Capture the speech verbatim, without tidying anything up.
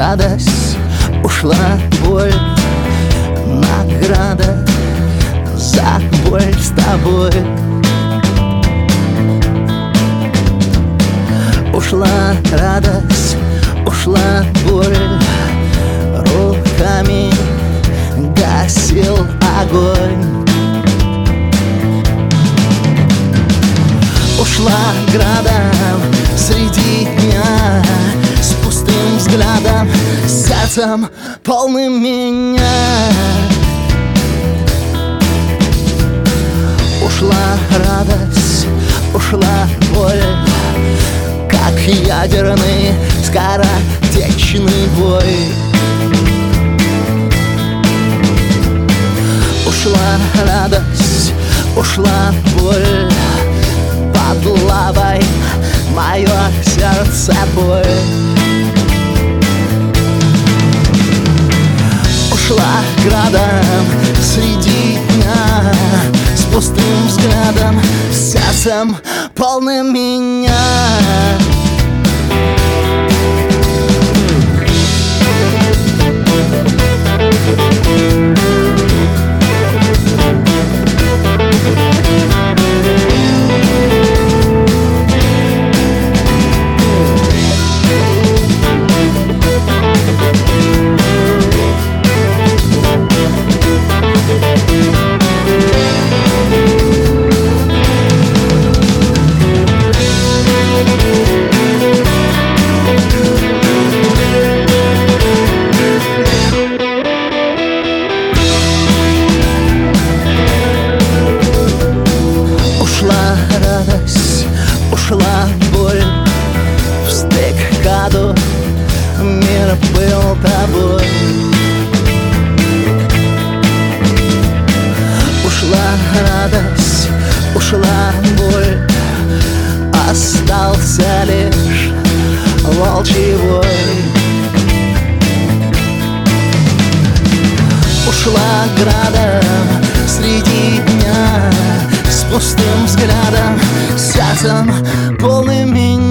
радость, ушла боль, награда за боль с тобой. Ушла радость, ушла боль, руками гасил огонь. Ушла градом среди дня, с пустым взглядом, с сердцем полным меня. Ушла радость, ушла боль, как ядерный скоротечный бой. Ушла радость, ушла боль, под лавой мое сердце бой. Ушла градом среди дня, с пустым взглядом, с сердцем полным меня. Ушла радость, ушла боль, в стыкаду мир был тобой. Ушла радость, ушла боль, остался лишь волчий вой. Ушла градом среди дня, с пустым взглядом, с сердцем полным меня.